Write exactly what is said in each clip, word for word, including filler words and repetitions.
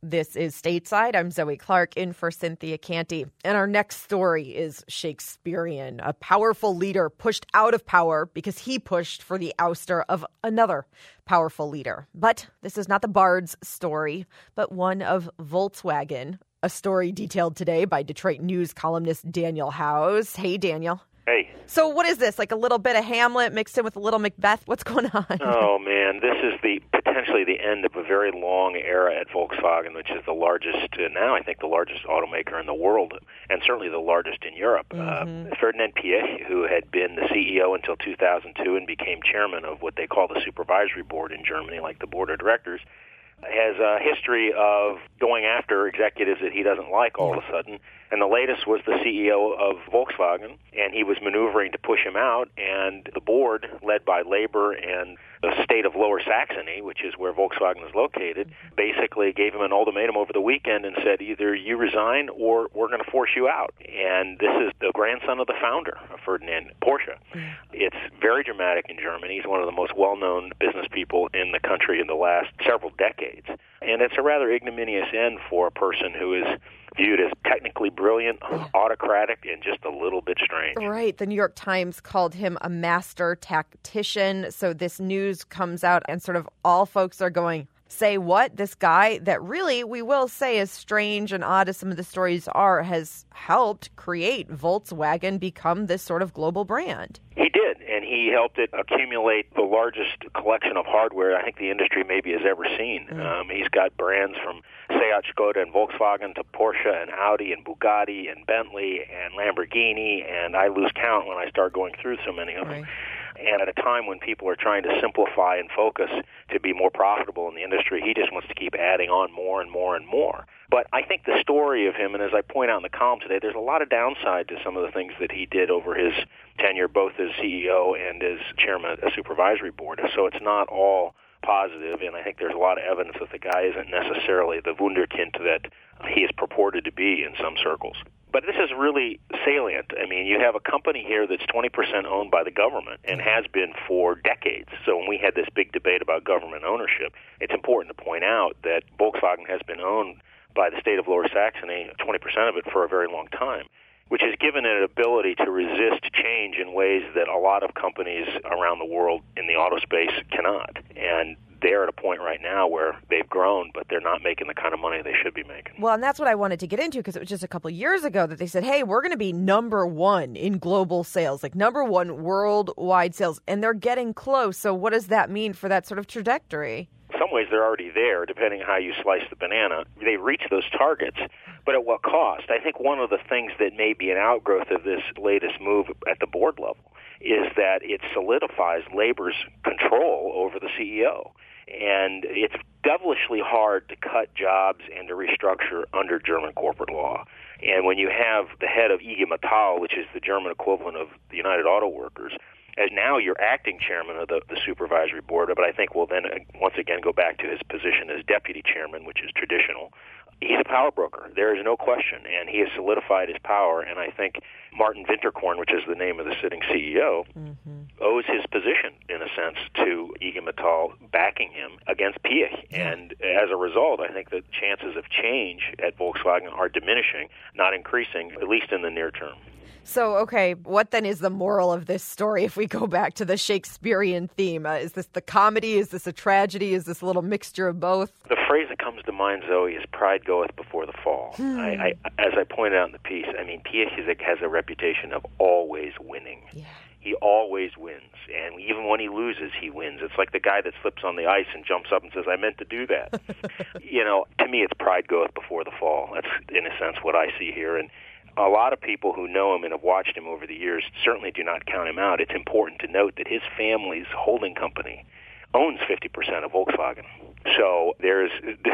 This is Stateside. I'm Zoe Clark, in for Cynthia Canty. And our next story is Shakespearean. A powerful leader pushed out of power because he pushed for the ouster of another powerful leader. But this is not the Bard's story, but one of Volkswagen. A story detailed today by Detroit News columnist Daniel Howes. Hey, Daniel. Hey. So what is this, like a little bit of Hamlet mixed in with a little Macbeth? What's going on? Oh, man, this is the potentially the end of a very long era at Volkswagen, which is the largest, uh, now I think the largest automaker in the world, and certainly the largest in Europe. Mm-hmm. Uh, Ferdinand Piëch, who had been the C E O until two thousand two and became chairman of what they call the supervisory board in Germany, like the board of directors, has a history of going after executives that he doesn't like all of a sudden. And the latest was the C E O of Volkswagen, and he was maneuvering to push him out, and the board, led by Labor and the state of Lower Saxony, which is where Volkswagen is located, basically gave him an ultimatum over the weekend and said, either you resign or we're going to force you out. And this is the grandson of the founder of Ferdinand Porsche. It's very dramatic in Germany. He's one of the most well-known business people in the country in the last several decades. And it's a rather ignominious end for a person who is viewed as technically brilliant, autocratic, and just a little bit strange. Right. The New York Times called him a master tactician. So this news comes out and sort of all folks are going, say what? This guy that really, we will say, as strange and odd as some of the stories are, has helped create Volkswagen become this sort of global brand. He did, and he helped it accumulate the largest collection of hardware I think the industry maybe has ever seen. Mm. Um, he's got brands from Seat, Skoda, and Volkswagen to Porsche and Audi and Bugatti and Bentley and Lamborghini, and I lose count when I start going through so many of them. Right. And at a time when people are trying to simplify and focus to be more profitable in the industry, he just wants to keep adding on more and more and more. But I think the story of him, and as I point out in the column today, there's a lot of downside to some of the things that he did over his tenure, both as C E O and as chairman of the supervisory board. So it's not all positive, and I think there's a lot of evidence that the guy isn't necessarily the wunderkind that he is purported to be in some circles. But this is really salient. I mean, you have a company here that's twenty percent owned by the government and has been for decades. So when we had this big debate about government ownership, it's important to point out that Volkswagen has been owned by the state of Lower Saxony, twenty percent of it, for a very long time, which has given it an ability to resist change in ways that a lot of companies around the world in the auto space cannot. And they're at a point right now where they've grown, but they're not making the kind of money they should be making. Well, and that's what I wanted to get into, because it was just a couple of years ago that they said, hey, we're going to be number one in global sales, like number one worldwide sales, and they're getting close. So what does that mean for that sort of trajectory? In some ways, they're already there, depending on how you slice the banana. They reach those targets, but at what cost? I think one of the things that may be an outgrowth of this latest move at the board level is that it solidifies Labor's control over the C E O. And it's devilishly hard to cut jobs and to restructure under German corporate law. And when you have the head of I G Metall, which is the German equivalent of the United Auto Workers, as now you're acting chairman of the, the supervisory board, but I think we'll then uh, once again go back to his position as deputy chairman, which is traditional. He's a power broker. There is no question, and he has solidified his power. And I think Martin Winterkorn, which is the name of the sitting C E O, mm-hmm. owes his position, in a sense, to I G Metall backing him against Piëch. Yeah. And as a result, I think the chances of change at Volkswagen are diminishing, not increasing, at least in the near term. So, okay, what then is the moral of this story if we go back to the Shakespearean theme? Uh, is this the comedy? Is this a tragedy? Is this a little mixture of both? The phrase that comes to mind, Zoe, is pride goeth before the fall. Hmm. I, I, as I pointed out in the piece, I mean, Piëch has a reputation of always winning. Yeah. He always wins, and even when he loses, he wins. It's like the guy that slips on the ice and jumps up and says, I meant to do that. You know, to me, it's pride goeth before the fall. That's, in a sense, what I see here. And a lot of people who know him and have watched him over the years certainly do not count him out. It's important to note that his family's holding company owns fifty percent of Volkswagen. So there's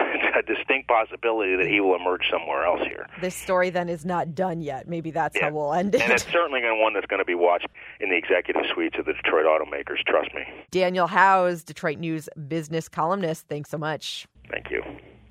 a distinct possibility that he will emerge somewhere else here. This story then is not done yet. Maybe that's yeah. how we'll end it. And it's certainly one that's going to be watched in the executive suites of the Detroit automakers, trust me. Daniel Howes, Detroit News business columnist, thanks so much. Thank you.